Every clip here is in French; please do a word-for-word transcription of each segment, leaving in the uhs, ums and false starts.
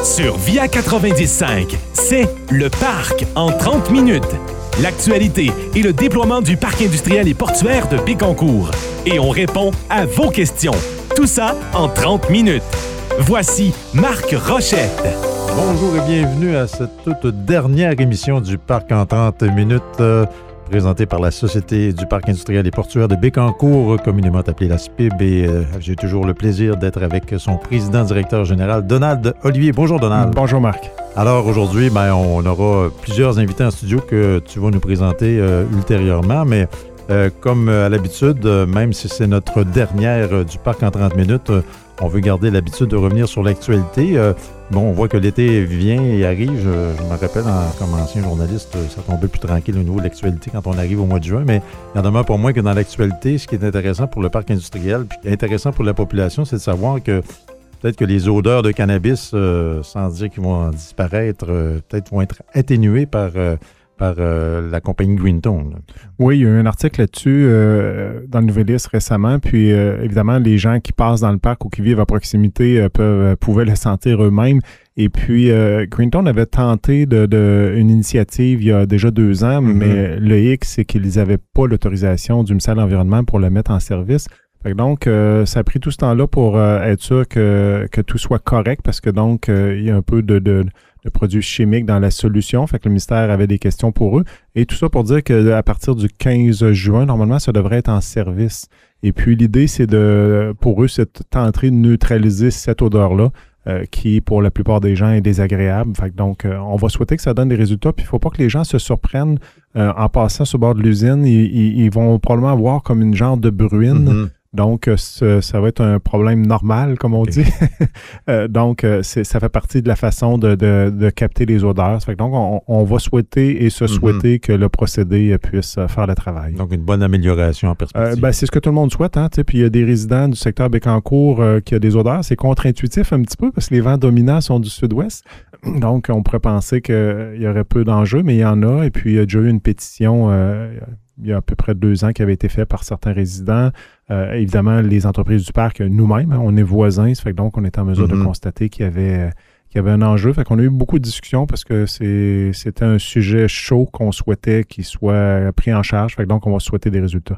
Sur Via quatre-vingt-dix cinq, c'est Le Parc en trente minutes. L'actualité et le déploiement du parc industriel et portuaire de Bécancour. Et on répond à vos questions. Tout ça en trente minutes. Voici Marc Rochette. Bonjour et bienvenue à cette toute dernière émission du Parc en trente minutes, euh, présentée par la Société du Parc industriel et portuaire de Bécancour, communément appelée la S P I B. Et euh, j'ai toujours le plaisir d'être avec son président-directeur général, Donald Olivier. Bonjour, Donald. Bonjour, Marc. Alors aujourd'hui, ben, on aura plusieurs invités en studio que tu vas nous présenter euh, ultérieurement, mais euh, comme à l'habitude, euh, même si c'est notre dernière euh, du Parc en trente minutes, euh, on veut garder l'habitude de revenir sur l'actualité. Euh, bon, on voit que l'été vient et arrive. Je, je me rappelle, en, comme ancien journaliste, ça tombait plus tranquille au niveau de l'actualité quand on arrive au mois de juin, mais il y en a demeure pour moi que dans l'actualité, ce qui est intéressant pour le parc industriel, puis intéressant pour la population, c'est de savoir que peut-être que les odeurs de cannabis, euh, sans dire qu'ils vont disparaître, euh, peut-être vont être atténuées par, euh, par euh, la compagnie Greenstone. Oui, il y a eu un article là-dessus euh, dans le Nouvelliste récemment, puis euh, évidemment, les gens qui passent dans le parc ou qui vivent à proximité euh, peuvent, pouvaient le sentir eux-mêmes. Et puis, euh, Greenstone avait tenté de, de, une initiative il y a déjà deux ans, mm-hmm. mais le hic, c'est qu'ils n'avaient pas l'autorisation du ministère de l'Environnement pour le mettre en service. Donc, euh, ça a pris tout ce temps-là pour euh, être sûr que, que tout soit correct parce que donc, euh, il y a un peu de, de, de produits chimiques dans la solution. Fait que le ministère avait des questions pour eux. Et tout ça pour dire qu'à partir du quinze juin, normalement, ça devrait être en service. Et puis, l'idée, c'est de, pour eux, c'est de tenter de neutraliser cette odeur-là euh, qui, pour la plupart des gens, est désagréable. Fait que donc, euh, on va souhaiter que ça donne des résultats. Puis, il ne faut pas que les gens se surprennent euh, en passant sur le bord de l'usine. Ils, ils, ils vont probablement voir comme une genre de bruine. Mm-hmm. Donc, ça, ça va être un problème normal, comme on dit. euh, donc, c'est, ça fait partie de la façon de, de, de capter les odeurs. Ça fait que donc, on, on va souhaiter et se souhaiter mm-hmm. que le procédé puisse faire le travail. Donc, une bonne amélioration en perspective. Euh, ben, c'est ce que tout le monde souhaite. Hein, puis, il y a des résidents du secteur Bécancour euh, qui ont des odeurs. C'est contre-intuitif un petit peu parce que les vents dominants sont du sud-ouest. Donc, on pourrait penser qu'il y aurait peu d'enjeux, mais il y en a. Et puis, il y a déjà eu une pétition euh, il y a à peu près deux ans qui avait été faite par certains résidents. Euh, évidemment, les entreprises du parc, nous-mêmes, hein, on est voisins, ça fait que donc on est en mesure mm-hmm. de constater qu'il y avait, qu'il y avait un enjeu. Fait qu'on a eu beaucoup de discussions parce que c'est, c'était un sujet chaud qu'on souhaitait qu'il soit pris en charge. Fait que donc, on va souhaiter des résultats.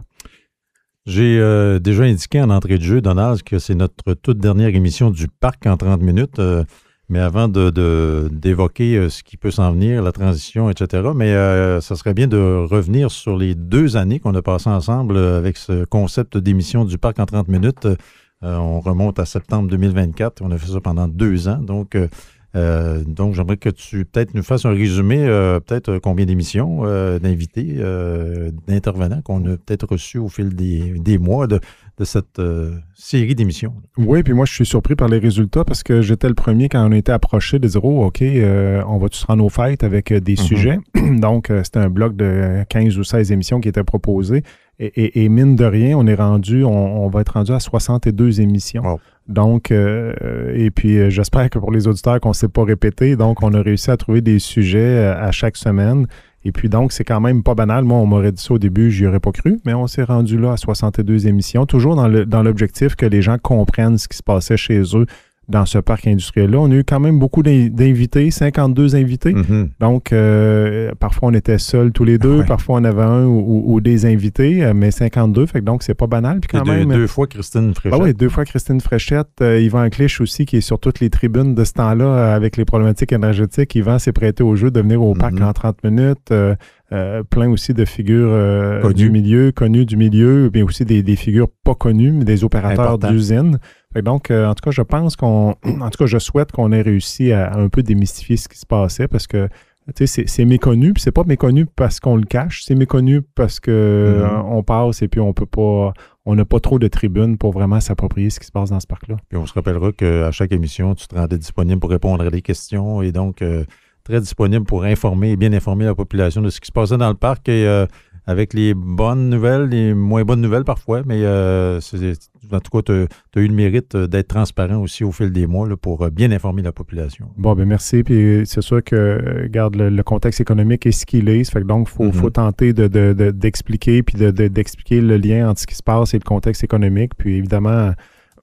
J'ai euh, déjà indiqué en entrée de jeu, Donald, que c'est notre toute dernière émission du Parc en trente minutes. Euh, mais avant de, de, d'évoquer euh, ce qui peut s'en venir, la transition, et cetera, mais euh, ça serait bien de revenir sur les deux années qu'on a passées ensemble avec ce concept d'émission du Parc en trente minutes. Euh, on remonte à septembre deux mille vingt-quatre. On a fait ça pendant deux ans. Donc, euh, euh, donc j'aimerais que tu peut-être nous fasses un résumé, euh, peut-être combien d'émissions, euh, d'invités, euh, d'intervenants qu'on a peut-être reçus au fil des, des mois de, de cette euh, série d'émissions. Oui, puis moi, je suis surpris par les résultats parce que j'étais le premier quand on a été approché de dire « Oh, OK, euh, on va tous rendre aux fêtes avec euh, des mm-hmm. sujets. » Donc, euh, c'était un bloc de quinze ou seize émissions qui étaient proposées. Et, et, et mine de rien, on est rendu, on, on va être rendu à soixante-deux émissions. Wow. Donc, euh, et puis euh, j'espère que pour les auditeurs qu'on ne s'est pas répété, donc on a réussi à trouver des sujets euh, à chaque semaine. Et puis donc, c'est quand même pas banal. Moi, on m'aurait dit ça au début, j'y aurais pas cru, mais on s'est rendu là à soixante-deux émissions, toujours dans, le, dans l'objectif que les gens comprennent ce qui se passait chez eux dans ce parc industriel-là. On a eu quand même beaucoup d'invités, cinquante-deux invités. Mm-hmm. Donc, euh, parfois, on était seuls tous les deux. Ouais. Parfois, on avait un ou, ou des invités, mais cinquante-deux. Fait que donc, c'est pas banal. Puis quand deux, même, deux fois Christine Fréchette. Ah oui, deux fois Christine Fréchette. Euh, Yvan Clich aussi, qui est sur toutes les tribunes de ce temps-là euh, avec les problématiques énergétiques. Yvan s'est prêté au jeu de venir au mm-hmm. parc en trente minutes. Euh, Euh, plein aussi de figures euh, du milieu, connues du milieu, mais aussi des, des figures pas connues, mais des opérateurs Important. d'usines. Fait donc, euh, en tout cas, je pense qu'on, en tout cas, je souhaite qu'on ait réussi à, à un peu démystifier ce qui se passait parce que, tu sais, c'est, c'est méconnu, puis c'est pas méconnu parce qu'on le cache, c'est méconnu parce que mm-hmm. euh, on passe et puis on peut pas, on n'a pas trop de tribunes pour vraiment s'approprier ce qui se passe dans ce parc-là. Puis on se rappellera qu'à chaque émission, tu te rendais disponible pour répondre à des questions et donc euh, très disponible pour informer et bien informer la population de ce qui se passait dans le parc et euh, avec les bonnes nouvelles, les moins bonnes nouvelles parfois, mais euh, c'est, en tout cas, tu as eu le mérite d'être transparent aussi au fil des mois là, pour bien informer la population. Bon, ben merci. Puis c'est sûr que, regarde, le, le contexte économique est ce qu'il est. Ça fait que donc, il faut, mm-hmm. faut tenter de, de, de, d'expliquer puis de, de, d'expliquer le lien entre ce qui se passe et le contexte économique. Puis évidemment,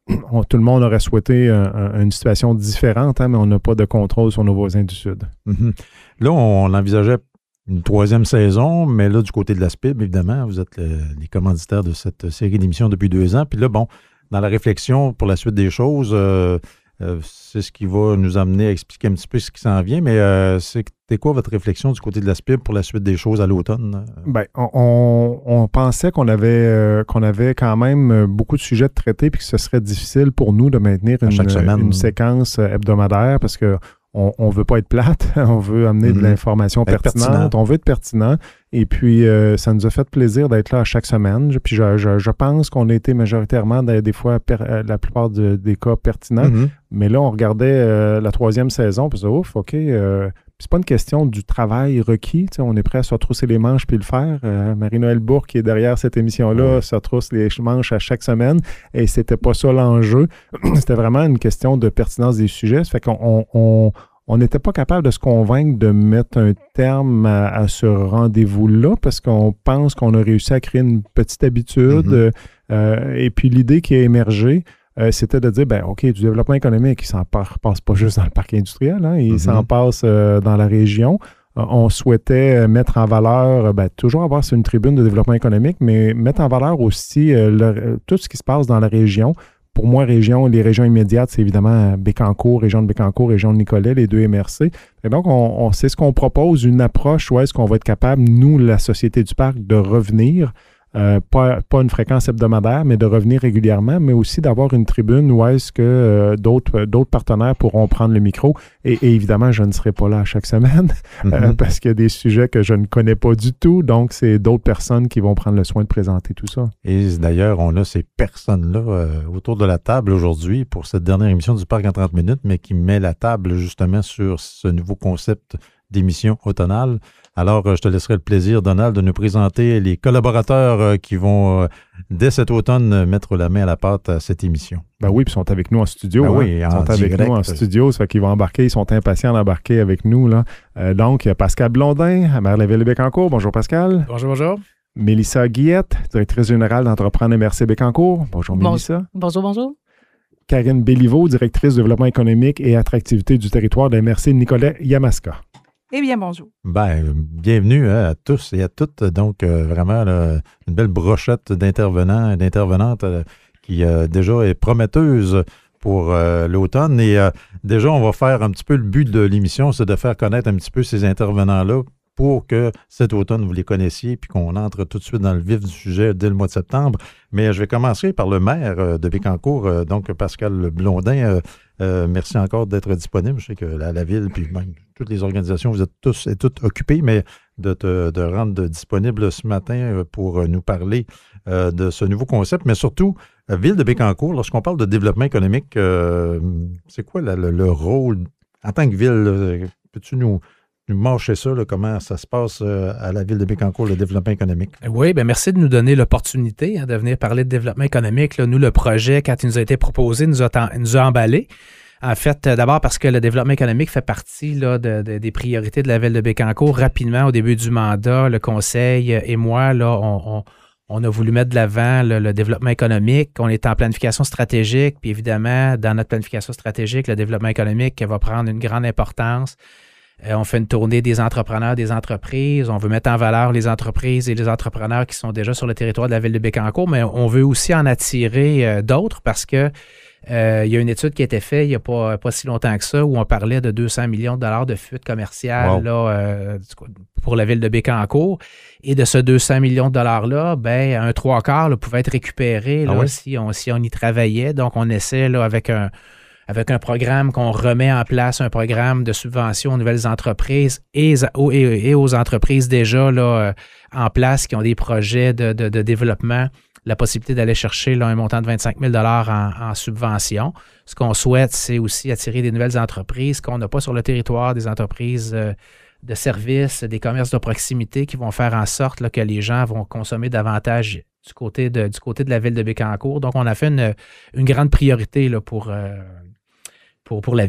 on, tout le monde aurait souhaité un, un, une situation différente, hein, mais on n'a pas de contrôle sur nos voisins du Sud. Mm-hmm. Là, on envisageait une troisième saison, mais là, du côté de la S P I B, évidemment, vous êtes le, les commanditaires de cette série d'émissions depuis deux ans. Puis là, bon, dans la réflexion pour la suite des choses, euh, euh, c'est ce qui va nous amener à expliquer un petit peu ce qui s'en vient, mais euh, c'est, c'est quoi votre réflexion du côté de la S P I B pour la suite des choses à l'automne? Bien, on, on, on pensait qu'on avait, euh, qu'on avait quand même beaucoup de sujets de traiter puis que ce serait difficile pour nous de maintenir une, une séquence hebdomadaire parce que on ne veut pas être plate, on veut amener mm-hmm. de l'information pertinente, pertinent. On veut être pertinent. Et puis, euh, ça nous a fait plaisir d'être là à chaque semaine. Puis, je, je, je pense qu'on a été majoritairement, des, des fois, per, la plupart de, des cas pertinents. Mm-hmm. Mais là, on regardait euh, la troisième saison, puis ouf, OK, euh, c'est pas une question du travail requis. On est prêt à se retrousser les manches puis le faire. Euh, Marie-Noël Bourque, qui est derrière cette émission-là, se retrousse les manches à chaque semaine. Et c'était pas ça l'enjeu. C'était vraiment une question de pertinence des sujets. Ça fait qu'on on, on, on n'était pas capable de se convaincre de mettre un terme à, à ce rendez-vous-là parce qu'on pense qu'on a réussi à créer une petite habitude. Mm-hmm. Euh, et puis l'idée qui a émergé, Euh, c'était de dire, ben OK, du développement économique, il s'en par, passe pas juste dans le parc industriel, hein, il mm-hmm. s'en passe euh, dans la région. Euh, on souhaitait mettre en valeur, ben, toujours avoir sur une tribune de développement économique, mais mettre en valeur aussi euh, le, tout ce qui se passe dans la région. Pour moi, région, les régions immédiates, c'est évidemment Bécancour, région de Bécancour, région de Nicolet, les deux M R C. Et donc, on, on, c'est ce qu'on propose, une approche où est-ce qu'on va être capable, nous, la Société du Parc, de revenir. Euh, pas, pas une fréquence hebdomadaire, mais de revenir régulièrement, mais aussi d'avoir une tribune où est-ce que euh, d'autres, d'autres partenaires pourront prendre le micro. Et, et évidemment, je ne serai pas là à chaque semaine mm-hmm. euh, parce qu'il y a des sujets que je ne connais pas du tout. Donc, c'est d'autres personnes qui vont prendre le soin de présenter tout ça. Et d'ailleurs, on a ces personnes-là euh, autour de la table aujourd'hui pour cette dernière émission du Parc en trente minutes, mais qui met la table justement sur ce nouveau concept d'émission automnale. Alors, je te laisserai le plaisir, Donald, de nous présenter les collaborateurs qui vont, dès cet automne, mettre la main à la pâte à cette émission. Ben oui, puis ils sont avec nous en studio. Ben hein. oui, ils en sont direct. avec nous en studio, ça fait qu'ils vont embarquer, ils sont impatients d'embarquer avec nous. Là. Euh, donc, il y a Pascal Blondin, à maire de la ville de Bécancour. Bonjour, Pascal. Bonjour, bonjour. Mélissa Guillette, directrice générale d'Entreprendre M R C Bécancour. Bonjour, bon, Mélissa. Bonjour, bonjour. Karine Béliveau, directrice de développement économique et attractivité du territoire de M R C Nicolet-Yamaska. Eh bien, bonjour. Ben, bienvenue hein, à tous et à toutes. Donc, euh, vraiment, là, une belle brochette d'intervenants et d'intervenantes euh, qui euh, déjà est prometteuse pour euh, l'automne. Et euh, déjà, on va faire un petit peu le but de l'émission, c'est de faire connaître un petit peu ces intervenants-là pour que cet automne, vous les connaissiez puis qu'on entre tout de suite dans le vif du sujet dès le mois de septembre. Mais je vais commencer par le maire de Bécancour, donc Pascal Blondin. Euh, merci encore d'être disponible. Je sais que la, la ville puis même toutes les organisations, vous êtes tous et toutes occupés, mais de te de rendre disponible ce matin pour nous parler euh, de ce nouveau concept, mais surtout, euh, ville de Bécancour, lorsqu'on parle de développement économique, euh, c'est quoi la, le, le rôle en tant que ville? Là, peux-tu nous... nous marcher ça, là, comment ça se passe euh, à la ville de Bécancour, le développement économique? Oui, bien merci de nous donner l'opportunité hein, de venir parler de développement économique. Là, nous, le projet, quand il nous a été proposé, nous a, nous a emballés. En fait, euh, d'abord parce que le développement économique fait partie là, de, de, des priorités de la ville de Bécancour. Rapidement, au début du mandat, le conseil et moi, là, on, on, on a voulu mettre de l'avant le, le développement économique. On est en planification stratégique, puis évidemment, dans notre planification stratégique, le développement économique va prendre une grande importance. Euh, on fait une tournée des entrepreneurs, des entreprises. On veut mettre en valeur les entreprises et les entrepreneurs qui sont déjà sur le territoire de la ville de Bécancour, mais on veut aussi en attirer euh, d'autres parce que euh, il y a une étude qui a été faite il n'y a pas, pas si longtemps que ça où on parlait de deux cents millions de dollars de fuite commerciale wow. là, euh, pour la ville de Bécancour. Et de ce deux cents millions de dollars-là, ben, un trois quarts là, pouvait être récupéré là, ah oui? si, on, si on y travaillait. Donc, on essaie là, avec un avec un programme qu'on remet en place, un programme de subvention aux nouvelles entreprises et, et, et aux entreprises déjà là, en place qui ont des projets de, de, de développement, la possibilité d'aller chercher là, un montant de vingt-cinq mille dollars en, en subvention. Ce qu'on souhaite, c'est aussi attirer des nouvelles entreprises qu'on n'a pas sur le territoire, des entreprises euh, de services, des commerces de proximité qui vont faire en sorte là, que les gens vont consommer davantage du côté de, du côté de la ville de Bécancour. Donc, on a fait une, une grande priorité là, pour... Euh, Pour, pour la ville.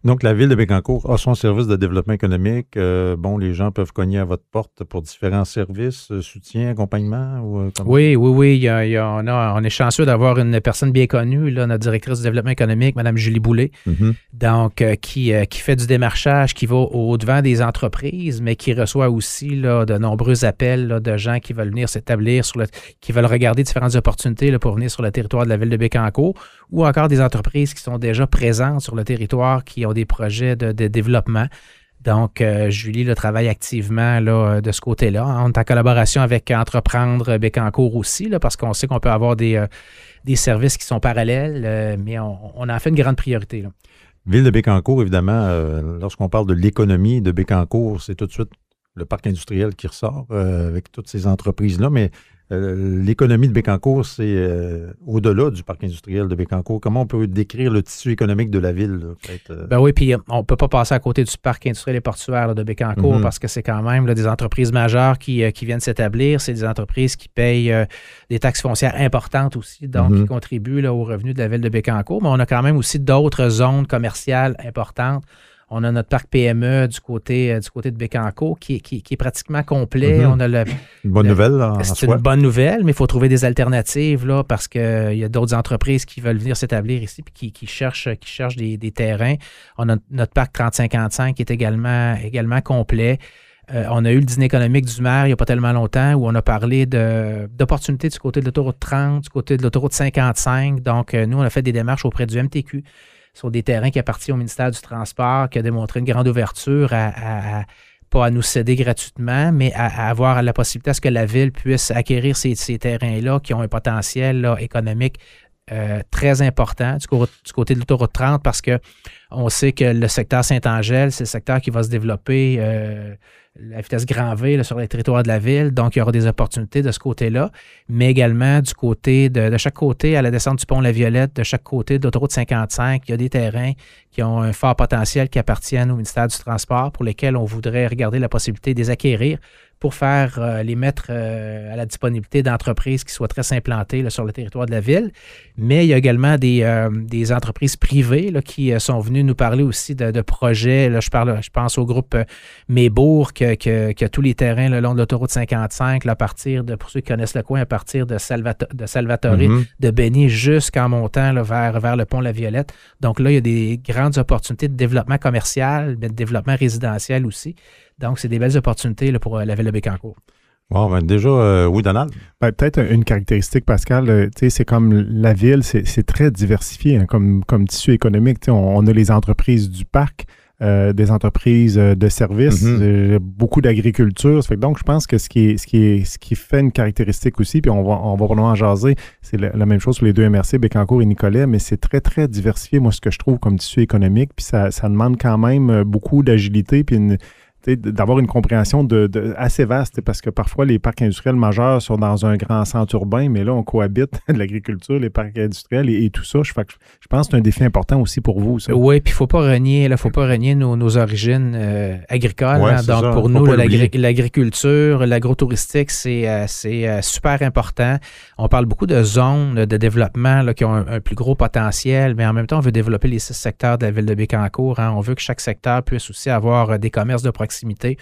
Donc, la Ville de Bécancour a son service de développement économique. Euh, bon, les gens peuvent cogner à votre porte pour différents services, euh, soutien, accompagnement? Ou, euh, oui, oui, oui. Il y a, il y a, on, a, on est chanceux d'avoir une personne bien connue, là, notre directrice du développement économique, Mme Julie Boulay, mm-hmm. donc euh, qui, euh, qui fait du démarchage, qui va au-devant des entreprises, mais qui reçoit aussi là, de nombreux appels là, de gens qui veulent venir s'établir, sur le, qui veulent regarder différentes opportunités là, pour venir sur le territoire de la Ville de Bécancour, ou encore des entreprises qui sont déjà présentes sur le territoire, qui ont des projets de, de développement. Donc, euh, Julie là, travaille activement là, de ce côté-là. On est en collaboration avec Entreprendre Bécancour aussi, là, parce qu'on sait qu'on peut avoir des, euh, des services qui sont parallèles, euh, mais on, on en fait une grande priorité. Là. Ville de Bécancour, évidemment, euh, lorsqu'on parle de l'économie de Bécancour, c'est tout de suite le parc industriel qui ressort euh, avec toutes ces entreprises-là, mais euh, l'économie de Bécancour, c'est euh, au-delà du parc industriel de Bécancour. Comment on peut décrire le tissu économique de la ville? Là, peut-être, euh... Ben oui, puis on ne peut pas passer à côté du parc industriel et portuaire là, de Bécancour mm-hmm. parce que c'est quand même là, des entreprises majeures qui, euh, qui viennent s'établir. C'est des entreprises qui payent euh, des taxes foncières importantes aussi, donc mm-hmm. qui contribuent là, aux revenus de la ville de Bécancour. Mais on a quand même aussi d'autres zones commerciales importantes. On a notre parc P M E du côté, euh, du côté de Bécancour qui, qui, qui est pratiquement complet. Mm-hmm. On a le, une bonne le, nouvelle. Là, en c'est soi. une bonne nouvelle, mais il faut trouver des alternatives là, parce qu'il euh, y a d'autres entreprises qui veulent venir s'établir ici et qui, qui cherchent, qui cherchent des, des terrains. On a notre parc trente cinquante-cinq qui est également, également complet. Euh, on a eu le dîner économique du maire il n'y a pas tellement longtemps où on a parlé de, d'opportunités du côté de l'autoroute trente, du côté de l'autoroute cinquante-cinq. Donc, euh, nous, on a fait des démarches auprès du M T Q. Sur des terrains qui appartiennent au ministère du Transport, qui a démontré une grande ouverture à, à, à pas à nous céder gratuitement, mais à, à avoir la possibilité à ce que la ville puisse acquérir ces, ces terrains-là qui ont un potentiel là, économique euh, très important du, co- du côté de l'autoroute trente parce que on sait que le secteur Saint-Angèle, c'est le secteur qui va se développer euh, la vitesse grand V là, sur les territoires de la ville. Donc, il y aura des opportunités de ce côté-là, mais également du côté de, de chaque côté, à la descente du pont La Violette, de chaque côté de l'autoroute cinquante-cinq, il y a des terrains qui ont un fort potentiel qui appartiennent au ministère du Transport pour lesquels on voudrait regarder la possibilité de les acquérir pour faire euh, les mettre euh, à la disponibilité d'entreprises qui souhaiteraient s'implanter là, sur le territoire de la ville. Mais il y a également des, euh, des entreprises privées là, qui euh, sont venues nous parler aussi de, de projets. Là, je parle, je pense au groupe euh, Mébourg qui, qui, qui a tous les terrains le long de l'autoroute cinquante-cinq, là, à partir de, pour ceux qui connaissent le coin, à partir de, Salvato- de Salvatore, mm-hmm. de Béni jusqu'en montant là, vers, vers le pont La Violette. Donc là, il y a des grandes opportunités de développement commercial, mais de développement résidentiel aussi. Donc, c'est des belles opportunités là, pour euh, la ville de Bécancour. Bon, ben déjà, euh, oui, Donald? Ben, peut-être une caractéristique, Pascal, euh, tu sais, c'est comme la ville, c'est, c'est très diversifié hein, comme, comme tissu économique. Tu sais, on, on a les entreprises du parc, euh, des entreprises de services, mm-hmm. euh, beaucoup d'agriculture. Ça fait que donc, je pense que ce qui, est, ce, qui est, ce qui fait une caractéristique aussi, puis on va, on va probablement en jaser, c'est la, la même chose pour les deux M R C, Bécancour et Nicolet, mais c'est très, très diversifié, moi, ce que je trouve comme tissu économique, puis ça, ça demande quand même beaucoup d'agilité, puis une d'avoir une compréhension de, de, assez vaste, parce que parfois les parcs industriels majeurs sont dans un grand centre urbain, mais là, on cohabite de l'agriculture, les parcs industriels et, et tout ça. Je, je pense que c'est un défi important aussi pour vous, ça. Oui, puis il ne faut pas renier, là, faut pas renier nos, nos origines euh, agricoles. Ouais, hein. Donc, ça. pour Faut nous, là, l'agri- l'oublier. l'agriculture, l'agro-touristique, c'est, euh, c'est euh, super important. On parle beaucoup de zones de développement là, qui ont un, un plus gros potentiel, mais en même temps, on veut développer les six secteurs de la ville de Bécancour. Hein. On veut que chaque secteur puisse aussi avoir euh, des commerces de proximité.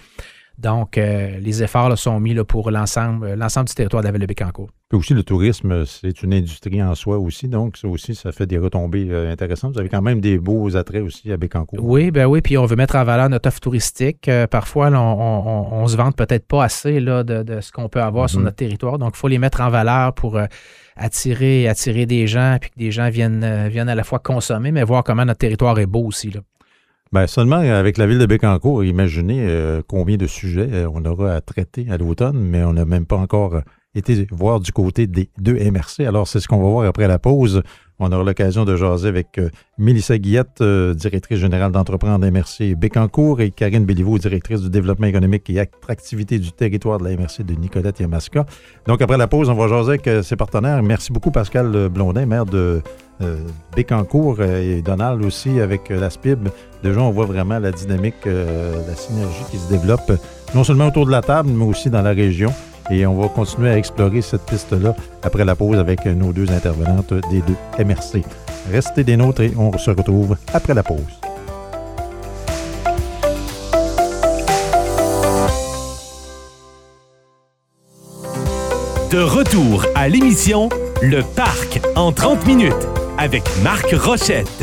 Donc, euh, les efforts là, sont mis là, pour l'ensemble, l'ensemble du territoire de la ville de Bécancour. Puis aussi, le tourisme, c'est une industrie en soi aussi. Donc, ça aussi, ça fait des retombées euh, intéressantes. Vous avez quand même des beaux attraits aussi à Bécancour. Oui, ben oui. Puis on veut mettre en valeur notre offre touristique. Euh, parfois, là, on, on, on se vante peut-être pas assez là, de, de ce qu'on peut avoir mm-hmm. sur notre territoire. Donc, il faut les mettre en valeur pour euh, attirer, attirer des gens, puis que des gens viennent, euh, viennent à la fois consommer, mais voir comment notre territoire est beau aussi, là. Bien, seulement avec la ville de Bécancour, imaginez euh, combien de sujets euh, on aura à traiter à l'automne, mais on n'a même pas encore euh, été voir du côté des deux M R C. Alors, c'est ce qu'on va voir après la pause. On aura l'occasion de jaser avec euh, Mélissa Guillette, euh, directrice générale d'Entreprendre M R C Bécancour, et Karine Béliveau, directrice du développement économique et attractivité du territoire de la M R C de Nicolette-Yamaska. Donc, après la pause, on va jaser avec euh, ses partenaires. Merci beaucoup, Pascal Blondin, maire de euh, Bécancour, euh, et Donald aussi avec euh, la S P I B. Déjà, on voit vraiment la dynamique, euh, la synergie qui se développe, non seulement autour de la table, mais aussi dans la région. Et on va continuer à explorer cette piste-là après la pause avec nos deux intervenantes des deux M R C. Restez des nôtres et on se retrouve après la pause. De retour à l'émission Le Parc en trente minutes avec Marc Rochette.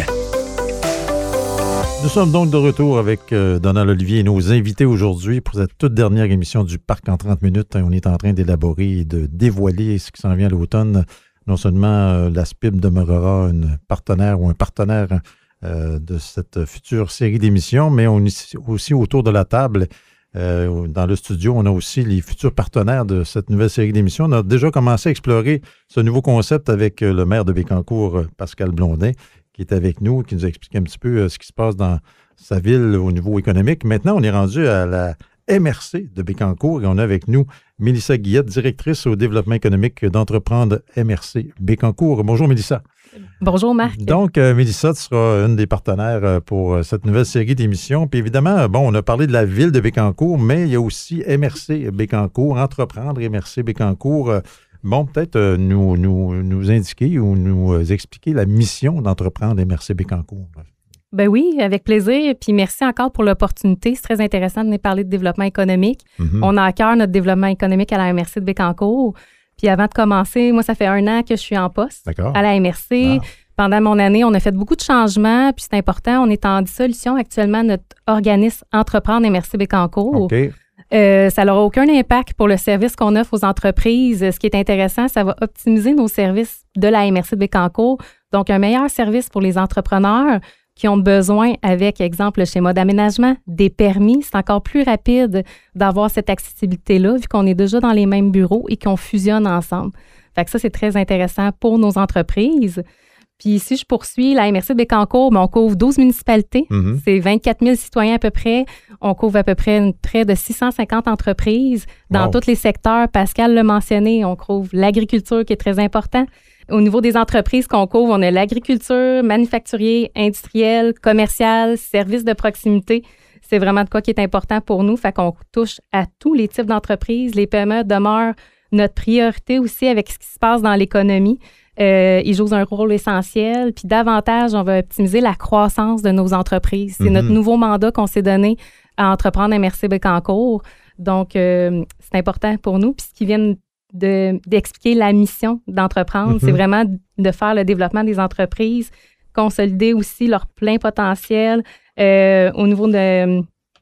Nous sommes donc de retour avec euh, Donald Olivier et nos invités aujourd'hui pour cette toute dernière émission du Parc en trente minutes. On est en train d'élaborer et de dévoiler ce qui s'en vient à l'automne. Non seulement euh, la S P I B demeurera une partenaire ou un partenaire euh, de cette future série d'émissions, mais on est aussi autour de la table. Euh, dans le studio, on a aussi les futurs partenaires de cette nouvelle série d'émissions. On a déjà commencé à explorer ce nouveau concept avec le maire de Bécancour, Pascal Blondin, qui est avec nous, qui nous a expliqué un petit peu ce qui se passe dans sa ville au niveau économique. Maintenant, on est rendu à la M R C de Bécancour et on a avec nous Mélissa Guillette, directrice au développement économique d'Entreprendre M R C Bécancour. Bonjour Mélissa. Bonjour Marc. Donc, euh, Mélissa, tu seras une des partenaires pour cette nouvelle série d'émissions. Puis évidemment, bon, on a parlé de la ville de Bécancour, mais il y a aussi M R C Bécancour, Entreprendre M R C Bécancour. Bon, peut-être euh, nous, nous, nous indiquer ou nous euh, expliquer la mission d'Entreprendre M R C Bécancour. Ben oui, avec plaisir. Puis merci encore pour l'opportunité. C'est très intéressant de nous parler de développement économique. Mm-hmm. On a à cœur notre développement économique à la M R C de Bécancour. Puis avant de commencer, moi, ça fait un an que je suis en poste D'accord. à la M R C. Ah. Pendant mon année, on a fait beaucoup de changements. Puis c'est important, on est en dissolution actuellement notre organisme Entreprendre M R C Bécancour. OK. Euh, ça n'aura aucun impact pour le service qu'on offre aux entreprises. Ce qui est intéressant, ça va optimiser nos services de la M R C de Bécancour. Donc, un meilleur service pour les entrepreneurs qui ont besoin, avec, exemple, le schéma d'aménagement, des permis. C'est encore plus rapide d'avoir cette accessibilité-là, vu qu'on est déjà dans les mêmes bureaux et qu'on fusionne ensemble. Fait que ça, c'est très intéressant pour nos entreprises. Puis si je poursuis, la M R C de Bécancour, ben, on couvre douze municipalités. Mm-hmm. C'est vingt-quatre mille citoyens à peu près. On couvre à peu près une, près de six cent cinquante entreprises dans wow. tous les secteurs. Pascal l'a mentionné, on couvre l'agriculture qui est très important. Au niveau des entreprises qu'on couvre, on a l'agriculture, manufacturier, industriel, commercial, services de proximité. C'est vraiment de quoi qui est important pour nous. Fait qu'on touche à tous les types d'entreprises. Les P M E demeurent notre priorité aussi avec ce qui se passe dans l'économie. Euh, ils jouent un rôle essentiel. Puis davantage, on va optimiser la croissance de nos entreprises. C'est mm-hmm. notre nouveau mandat qu'on s'est donné à Entreprendre M R C Bécancour. Donc, euh, c'est important pour nous. Puis ce qui vient de, d'expliquer la mission d'Entreprendre, mm-hmm. c'est vraiment de faire le développement des entreprises, consolider aussi leur plein potentiel. Euh, au niveau de,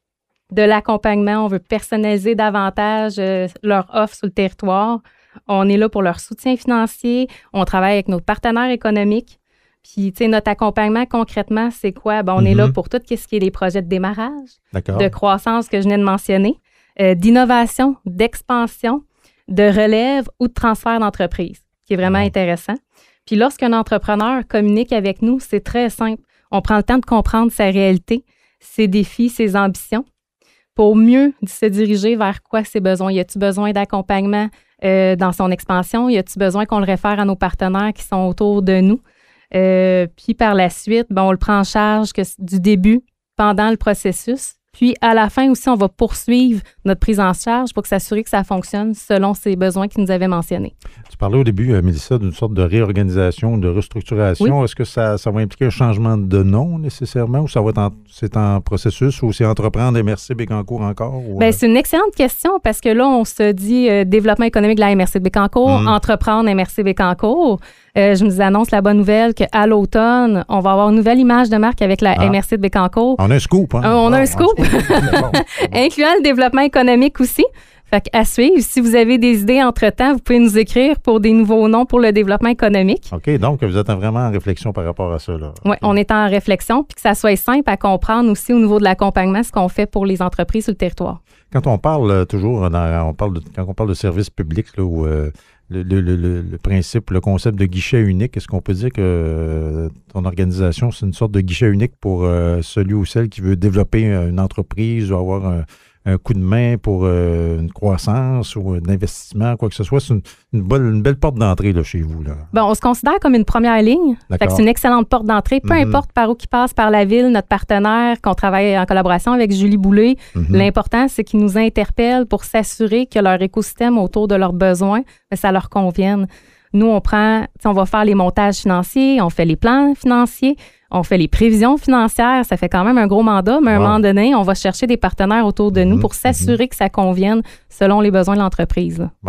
de l'accompagnement, on veut personnaliser davantage euh, leur offre sur le territoire. On est là pour leur soutien financier. On travaille avec nos partenaires économiques. Puis, tu sais, notre accompagnement, concrètement, c'est quoi? Ben, on mm-hmm. est là pour tout ce qui est les projets de démarrage, D'accord. de croissance que je venais de mentionner, euh, d'innovation, d'expansion, de relève ou de transfert d'entreprise, qui est vraiment mmh. intéressant. Puis, lorsqu'un entrepreneur communique avec nous, c'est très simple. On prend le temps de comprendre sa réalité, ses défis, ses ambitions, pour mieux se diriger vers quoi ses besoins. Y a-t-il besoin d'accompagnement euh, dans son expansion? Y a-t-il besoin qu'on le réfère à nos partenaires qui sont autour de nous? Euh, puis par la suite, ben, on le prend en charge que, du début, pendant le processus. Puis à la fin aussi, on va poursuivre notre prise en charge pour s'assurer que ça fonctionne selon ces besoins qu'ils nous avaient mentionnés. Tu parlais au début, Mélissa, d'une sorte de réorganisation, de restructuration. Oui. Est-ce que ça, ça va impliquer un changement de nom nécessairement ou ça va être en, c'est en processus ou c'est Entreprendre M R C Bécancour encore? Ou, Bien, c'est une excellente question parce que là, on se dit euh, développement économique de la M R C de Bécancour, mmh. Entreprendre M R C Bécancour. Euh, je vous annonce la bonne nouvelle qu'à l'automne, on va avoir une nouvelle image de marque avec la ah. M R C de Bécancour. On a un scoop, hein? Euh, on a oh, un scoop, un scoop. Incluant le développement économique aussi. Fait qu'à suivre, si vous avez des idées entre-temps, vous pouvez nous écrire pour des nouveaux noms pour le développement économique. OK, donc vous êtes vraiment en réflexion par rapport à ça, là. Oui, okay. On est en réflexion, puis que ça soit simple à comprendre aussi au niveau de l'accompagnement, ce qu'on fait pour les entreprises sur le territoire. Quand on parle euh, toujours, dans, on parle de, quand on parle de services publics, là, où euh, le, le, le, le principe, le concept de guichet unique, est-ce qu'on peut dire que euh, ton organisation, c'est une sorte de guichet unique pour euh, celui ou celle qui veut développer une entreprise ou avoir un un coup de main pour euh, une croissance ou un investissement, quoi que ce soit. C'est une, une, bonne, une belle porte d'entrée là, chez vous. Là. Bon, on se considère comme une première ligne. Fait que c'est une excellente porte d'entrée. Peu mm-hmm. importe par où qui passe par la ville, notre partenaire, qu'on travaille en collaboration avec Julie Boulay, mm-hmm. l'important, c'est qu'ils nous interpellent pour s'assurer que leur écosystème autour de leurs besoins, ça leur convienne. Nous, on prend, on va faire les montages financiers, on fait les plans financiers, on fait les prévisions financières. Ça fait quand même un gros mandat, mais à wow. un moment donné, on va chercher des partenaires autour de nous mmh, pour s'assurer mmh. que ça convienne selon les besoins de l'entreprise. Bon.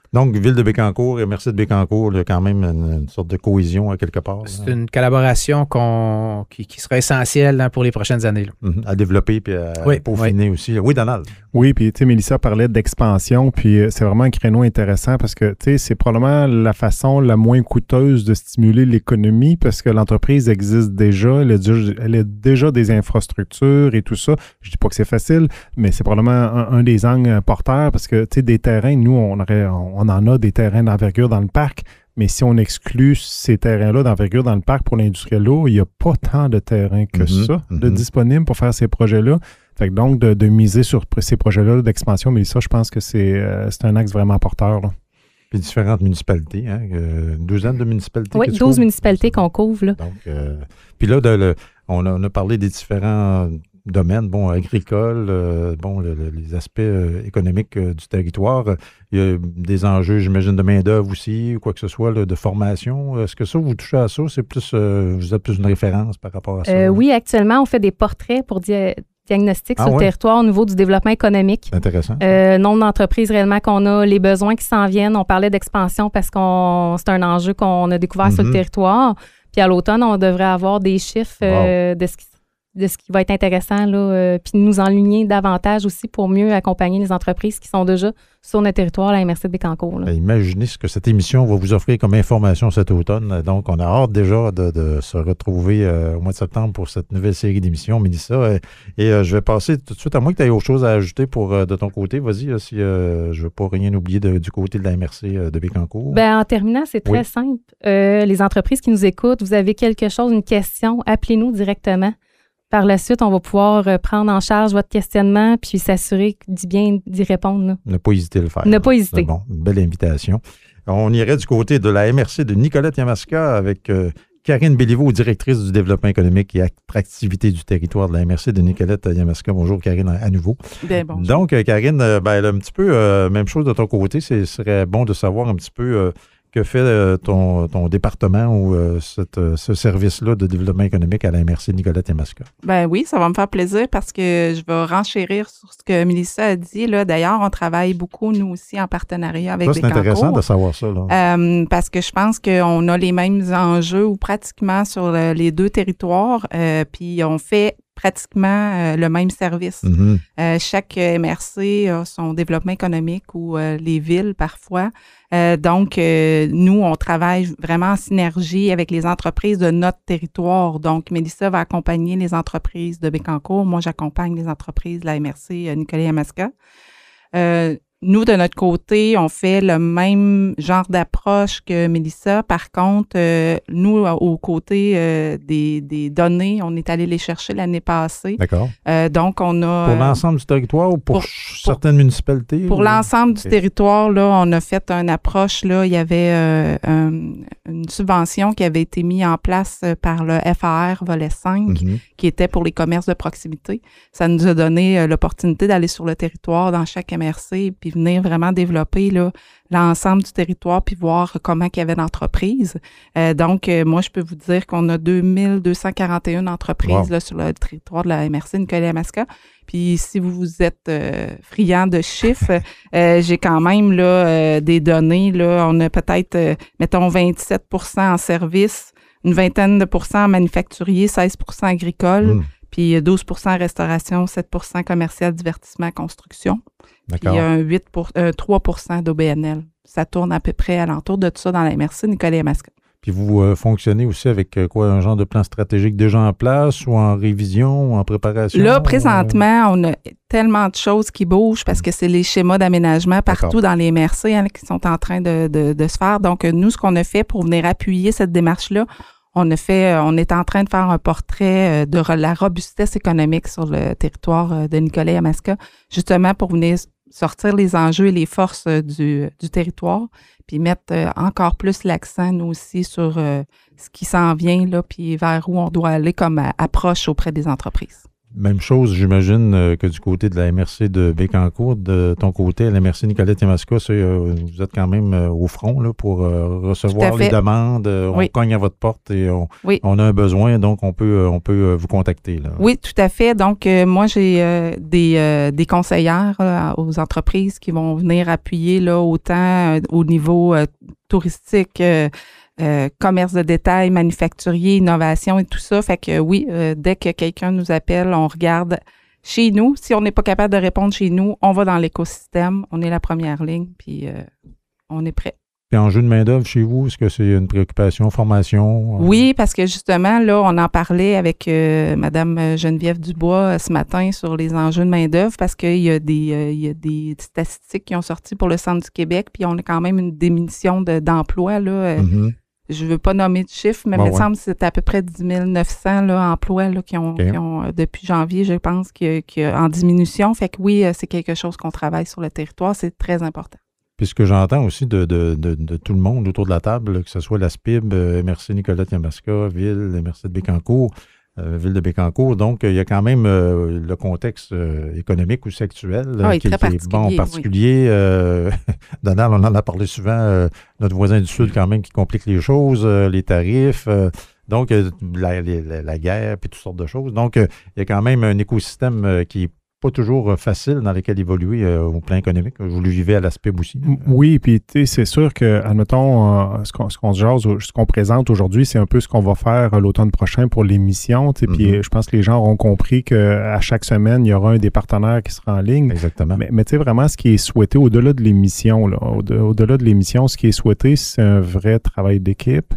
Donc, Ville de Bécancour et Merci de Bécancour, il y a quand même une, une sorte de cohésion à quelque part. C'est une collaboration qu'on, qui, qui sera essentielle hein, pour les prochaines années. Là. Mm-hmm. À développer puis à oui, peaufiner oui. aussi. Oui, Donald. Oui, puis tu sais, Mélissa parlait d'expansion, puis c'est vraiment un créneau intéressant parce que tu sais, c'est probablement la façon la moins coûteuse de stimuler l'économie parce que l'entreprise existe déjà, elle a, déjà, elle a déjà des infrastructures et tout ça. Je dis pas que c'est facile, mais c'est probablement un, un des angles porteurs parce que tu sais, des terrains, nous, on aurait, on On en a des terrains d'envergure dans le parc, mais si on exclut ces terrains-là d'envergure dans le parc pour l'industriel lourd, il n'y a pas tant de terrains que mm-hmm, ça mm-hmm. de disponibles pour faire ces projets-là. Fait que donc, de, de miser sur ces projets-là d'expansion, mais ça, je pense que c'est, euh, c'est un axe vraiment porteur. Là. Puis différentes municipalités, hein, une douzaine de municipalités. Oui, douze municipalités qu'on couvre. Là. Donc, euh, puis là, de, le, on, a, on a parlé des différents domaines, bon, agricoles, euh, bon, le, le, les aspects euh, économiques euh, du territoire. Il y a des enjeux, j'imagine, de main-d'œuvre aussi, ou quoi que ce soit, là, de formation. Est-ce que ça, vous touchez à ça? C'est plus, euh, vous êtes plus une référence par rapport à ça? Euh, oui, actuellement, on fait des portraits pour dia- diagnostic ah, sur ouais? le territoire au niveau du développement économique. Intéressant. Euh, nombre d'entreprises réellement qu'on a, les besoins qui s'en viennent. On parlait d'expansion parce qu'on c'est un enjeu qu'on a découvert mm-hmm. sur le territoire. Puis à l'automne, on devrait avoir des chiffres euh, wow. de ce qui de ce qui va être intéressant, là, euh, puis nous enligner davantage aussi pour mieux accompagner les entreprises qui sont déjà sur notre territoire, la M R C de Bécancour. Là. Imaginez ce que cette émission va vous offrir comme information cet automne. Donc, on a hâte déjà de, de se retrouver euh, au mois de septembre pour cette nouvelle série d'émissions, Mélissa. Et, et euh, je vais passer tout de suite, à moins que tu aies autre chose à ajouter pour, euh, de ton côté. Vas-y, là, si euh, je ne veux pas rien oublier de, du côté de la M R C de Bécancour. Bien, en terminant, c'est très oui. simple. Euh, les entreprises qui nous écoutent, vous avez quelque chose, une question, appelez-nous directement. Par la suite, on va pouvoir prendre en charge votre questionnement puis s'assurer d'y bien d'y répondre. Là. Ne pas hésiter à le faire. Ne pas hésiter. Bon, une belle invitation. On irait du côté de la M R C de Nicolette Yamaska avec euh, Karine Béliveau, directrice du développement économique et attractivité du territoire de la M R C de Nicolette Yamaska. Bonjour Karine, à nouveau. Bien, bonjour. Donc, Karine, euh, ben, un petit peu, euh, même chose de ton côté, ce serait bon de savoir un petit peu... Euh, que fait euh, ton, ton département ou euh, cette, euh, ce service-là de développement économique à la M R C Nicolette Yamaska? Ben oui, ça va me faire plaisir parce que je vais renchérir sur ce que Mélissa a dit. Là. D'ailleurs, on travaille beaucoup, nous aussi, en partenariat avec Bécancour. C'est intéressant de savoir ça. Là. Euh, parce que je pense qu'on a les mêmes enjeux ou pratiquement sur le, les deux territoires. Euh, puis on fait pratiquement euh, le même service. Mm-hmm. Euh, chaque M R C a son développement économique ou euh, les villes parfois. Euh, donc, euh, nous, on travaille vraiment en synergie avec les entreprises de notre territoire. Donc, Mélissa va accompagner les entreprises de Bécancour. Moi, j'accompagne les entreprises de la M R C euh, Nicolette Yamaska. Euh, Nous, de notre côté, on fait le même genre d'approche que Mélissa. Par contre, euh, nous, au côté euh, des, des données, on est allé les chercher l'année passée. D'accord. Euh, donc, on a... Pour l'ensemble du territoire ou pour, pour certaines pour, municipalités? Pour ou... l'ensemble du okay. territoire, là, on a fait une approche. Là, il y avait euh, un, une subvention qui avait été mise en place par le F A R volet cinq, mm-hmm. qui était pour les commerces de proximité. Ça nous a donné euh, l'opportunité d'aller sur le territoire dans chaque M R C puis venir vraiment développer là, l'ensemble du territoire puis voir comment il y avait d'entreprises. Euh, donc, euh, moi, je peux vous dire qu'on a deux mille deux cent quarante et un entreprises wow. là, sur le territoire de la M R C Nicolette Yamaska. Puis, si vous êtes euh, friand de chiffres, euh, j'ai quand même là euh, des données. Là, on a peut-être, euh, mettons, vingt-sept pour cent en services, une vingtaine de pourcents en manufacturier, seize pour cent agricole, mmh. puis douze pour cent en restauration, sept pour cent commercial, divertissement, construction. D'accord. Puis un, huit pour, un trois pour cent d'O B N L. Ça tourne à peu près alentour de tout ça dans la M R C Nicolette Yamaska. Puis vous euh, fonctionnez aussi avec euh, quoi, un genre de plan stratégique déjà en place ou en révision ou en préparation? Là, présentement, euh... on a tellement de choses qui bougent parce que c'est les schémas d'aménagement partout D'accord. dans les M R C hein, qui sont en train de, de, de se faire. Donc, nous, ce qu'on a fait pour venir appuyer cette démarche-là, on a fait, on est en train de faire un portrait de la robustesse économique sur le territoire de Nicolette Yamaska, justement pour venir sortir les enjeux et les forces du, du territoire, puis mettre encore plus l'accent, nous aussi, sur euh, ce qui s'en vient, là, puis vers où on doit aller comme approche auprès des entreprises. Même chose, j'imagine, euh, que du côté de la M R C de Bécancour, de ton côté, la M R C Nicolette-Yamaska, c'est, euh, vous êtes quand même euh, au front là, pour euh, recevoir les demandes. Euh, oui. On cogne à votre porte et on, oui. on a un besoin, donc on peut, on peut vous contacter. Là. Oui, tout à fait. Donc, euh, moi, j'ai euh, des, euh, des conseillères là, aux entreprises qui vont venir appuyer là, autant euh, au niveau euh, touristique, euh, Euh, commerce de détail, manufacturier, innovation et tout ça. Fait que oui, euh, dès que quelqu'un nous appelle, on regarde chez nous. Si on n'est pas capable de répondre chez nous, on va dans l'écosystème. On est la première ligne, puis euh, on est prêt. Et enjeu de main-d'œuvre chez vous, est-ce que c'est une préoccupation, formation? Oui, parce que justement, là, on en parlait avec euh, Mme Geneviève Dubois euh, ce matin sur les enjeux de main-d'œuvre parce qu'il y a des euh, il y a des statistiques qui ont sorti pour le Centre du Québec, puis on a quand même une diminution de, d'emplois, là. Euh, mm-hmm. Je ne veux pas nommer de chiffres, mais bon, il me ouais. semble que c'est à peu près dix mille neuf cents là, emplois là, qui, ont, okay. qui ont, depuis janvier, je pense, qui, qui, en diminution. Fait que oui, c'est quelque chose qu'on travaille sur le territoire. C'est très important. Puis ce que j'entends aussi de, de, de, de tout le monde autour de la table, là, que ce soit la S P I B, euh, M R C Nicolette-Yamaska, Ville, M R C de Bécancour, euh, Ville de Bécancour. Donc, il y a quand même euh, le contexte euh, économique aussi actuel ah, oui, qui, très qui est bon, particulier. Oui. Euh, Donald, on en a parlé souvent, euh, notre voisin du Sud quand même qui complique les choses, euh, les tarifs, euh, donc euh, la, la, la guerre, puis toutes sortes de choses. Donc, euh, il y a quand même un écosystème euh, qui est pas toujours facile dans lesquels évoluer euh, au plan économique. Vous le vivez à l'aspect aussi. Oui, puis tu sais, c'est sûr que, admettons, euh, ce qu'on, ce qu'on se jase, ce qu'on présente aujourd'hui, c'est un peu ce qu'on va faire euh, l'automne prochain pour l'émission. Tu sais, mm-hmm. Puis je pense que les gens auront compris qu'à chaque semaine, il y aura un des partenaires qui sera en ligne. Exactement. Mais, mais tu sais, vraiment, ce qui est souhaité au-delà de l'émission, là, au-delà de l'émission, ce qui est souhaité, c'est un vrai travail d'équipe.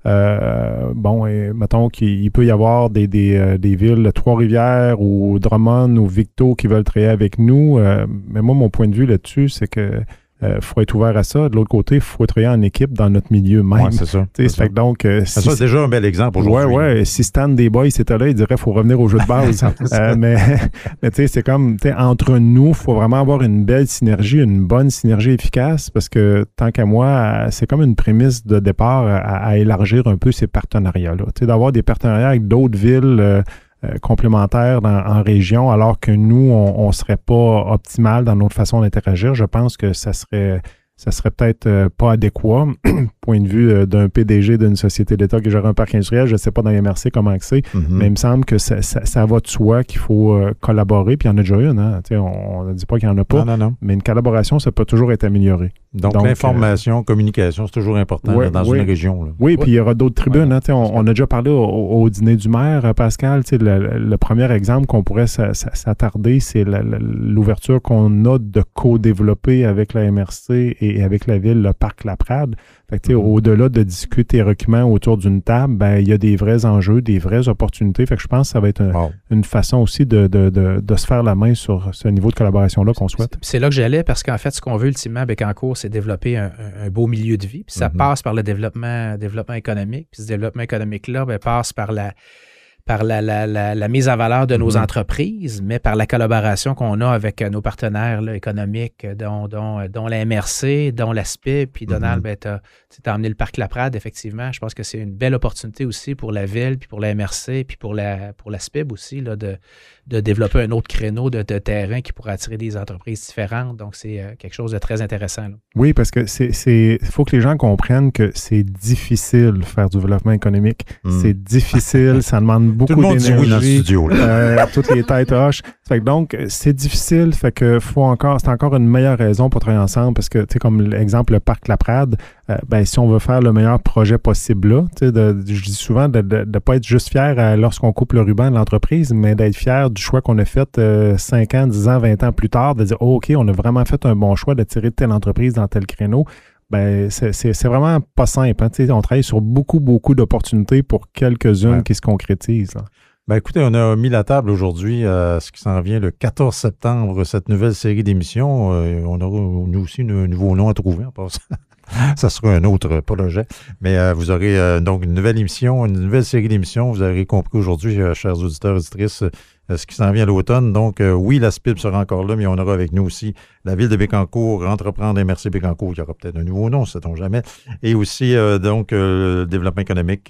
Euh, bon, et mettons qu'il peut y avoir des, des, euh, des villes, Trois-Rivières ou Drummond ou Victo qui veulent travailler avec nous. Euh, mais moi, mon point de vue là-dessus, c'est que euh, faut être ouvert à ça. De l'autre côté, il faut travailler en équipe dans notre milieu même. Oui, c'est ça. C'est ça. Fait que donc, euh, si, c'est déjà un bel exemple aujourd'hui. Oui, oui. Si Stan des Boys était là, il dirait qu'il faut revenir au jeu de base. euh, mais mais tu sais, c'est comme, tu sais, entre nous, il faut vraiment avoir une belle synergie, une bonne synergie efficace parce que, tant qu'à moi, c'est comme une prémisse de départ à, à élargir un peu ces partenariats-là. Tu sais, d'avoir des partenariats avec d'autres villes euh, Euh, complémentaires dans, en région, alors que nous, on ne serait pas optimal dans notre façon d'interagir. Je pense que ça serait, ça serait peut-être euh, pas adéquat, point de vue euh, d'un P D G d'une société d'État qui gère un parc industriel. Je ne sais pas dans les M R C comment c'est, mm-hmm. mais il me semble que ça, ça, ça va de soi qu'il faut euh, collaborer. Puis il y en a déjà une, hein? On ne dit pas qu'il n'y en a pas, non, non, non. mais une collaboration, ça peut toujours être amélioré. Donc, Donc l'information, euh, communication, c'est toujours important ouais, là, dans ouais. une région. Là. Oui, ouais. Puis il y aura d'autres tribunes. Ouais, hein, on, on a déjà parlé au, au dîner du maire, Pascal. Le, le premier exemple qu'on pourrait s'attarder, c'est la, la, l'ouverture qu'on a de co-développer avec la M R C et avec la ville, le parc Laprade. Fait que, mm-hmm. au-delà de discuter éroquement autour d'une table, ben, il y a des vrais enjeux, des vraies opportunités. Fait que je pense que ça va être un, wow. une façon aussi de, de, de, de se faire la main sur ce niveau de collaboration-là qu'on souhaite. C'est, c'est là que j'allais parce qu'en fait, ce qu'on veut ultimement à Bécancour, c'est développer un, un beau milieu de vie. Puis ça mm-hmm. passe par le développement, développement économique. Puis ce développement économique-là ben, passe par la par la, la, la, la mise en valeur de mm-hmm. nos entreprises, mais par la collaboration qu'on a avec nos partenaires là, économiques, dont, dont, dont la M R C, dont la S P I B, puis Donald, mm-hmm. ben, tu as emmené le parc Laprade, effectivement. Je pense que c'est une belle opportunité aussi pour la Ville, puis pour la M R C, puis pour la, pour la S P I B aussi, là, de, de développer un autre créneau de, de terrain qui pourrait attirer des entreprises différentes. Donc, c'est euh, quelque chose de très intéressant. Là. Oui, parce que c'est, c'est, faut que les gens comprennent que c'est difficile de faire du développement économique. Mm. C'est difficile, ça demande beaucoup Tout le monde d'énergie. Dit oui dans le studio, là. Euh, toutes les têtes hoches. Fait que donc, c'est difficile, fait que faut encore, c'est encore une meilleure raison pour travailler ensemble parce que, tu sais, comme l'exemple, le parc Laprade, euh, ben, si on veut faire le meilleur projet possible là, tu sais, de, je dis souvent de ne pas être juste fier à, lorsqu'on coupe le ruban de l'entreprise, mais d'être fier du choix qu'on a fait euh, cinq ans, dix ans, vingt ans plus tard, de dire, oh, OK, on a vraiment fait un bon choix d'attirer telle entreprise dans tel créneau. Ben, c'est, c'est, c'est vraiment pas simple. Hein? On travaille sur beaucoup, beaucoup d'opportunités pour quelques-unes ouais. qui se concrétisent. Là. Ben écoutez, on a mis la table aujourd'hui à ce qui s'en vient le quatorze septembre, cette nouvelle série d'émissions. Euh, on aura nous aussi un nouveau nom à trouver en passant. Ça sera un autre projet. Mais euh, vous aurez euh, donc une nouvelle émission, une nouvelle série d'émissions. Vous aurez compris aujourd'hui, euh, chers auditeurs et auditrices, euh, ce qui s'en vient à l'automne. Donc, euh, oui, la S P I B sera encore là, mais on aura avec nous aussi la Ville de Bécancour, Entreprendre M R C Bécancour. Il y aura peut-être un nouveau nom, sait-on jamais. Et aussi, euh, donc, euh, le développement économique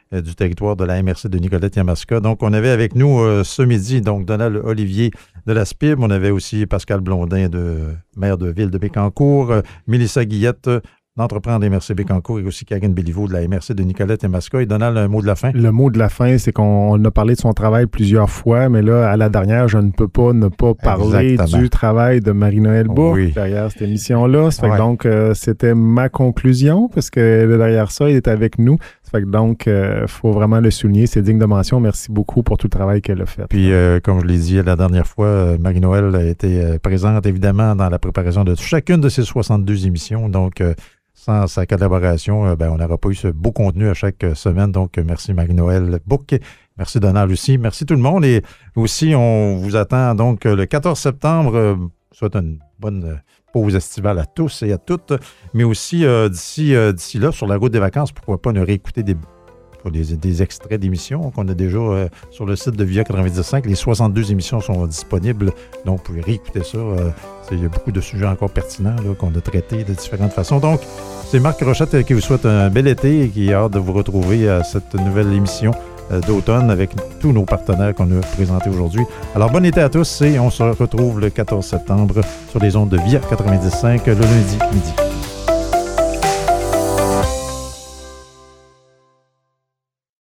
euh, du territoire de la M R C de Nicolette-Yamaska. Donc, on avait avec nous euh, ce midi, donc, Donald Olivier de la S P I B. On avait aussi Pascal Blondin, de maire de ville de Bécancour, euh, Mélissa Guillette, d'Entreprendre M R C Bécancour, et aussi Karine Béliveau de la M R C de Nicolette-Yamaska. Et Donald, un mot de la fin? Le mot de la fin, c'est qu'on a parlé de son travail plusieurs fois, mais là, à la dernière, je ne peux pas ne pas parler Exactement. du travail de Marie-Noëlle Bourque oui. derrière cette émission-là. Ça fait ouais. que donc, euh, c'était ma conclusion, parce que derrière ça, il est avec nous. Ça fait que donc, il euh, faut vraiment le souligner. C'est digne de mention. Merci beaucoup pour tout le travail qu'elle a fait. Puis, euh, comme je l'ai dit la dernière fois, Marie-Noëlle a été euh, présente, évidemment, dans la préparation de chacune de ces soixante-deux émissions. Donc, euh, sans sa collaboration, euh, ben, on n'aura pas eu ce beau contenu à chaque euh, semaine. Donc, euh, merci Marie-Noëlle Bourque. Merci Donald aussi. Merci tout le monde. Et aussi, on vous attend donc le quatorze septembre. Euh, soit une bonne euh, pause estivale à tous et à toutes. Mais aussi, euh, d'ici, euh, d'ici là, sur la route des vacances, pourquoi pas ne réécouter des, des, des extraits d'émissions qu'on a déjà euh, sur le site de V I A quatre-vingt-dix cinq. Les soixante-deux émissions sont disponibles. Donc, vous pouvez réécouter ça. Euh, Il y a beaucoup de sujets encore pertinents là, qu'on a traités de différentes façons. Donc, c'est Marc Rochette qui vous souhaite un bel été et qui a hâte de vous retrouver à cette nouvelle émission d'automne avec tous nos partenaires qu'on a présentés aujourd'hui. Alors, bon été à tous et on se retrouve le quatorze septembre sur les ondes de V I A quatre-vingt-dix cinq le lundi midi.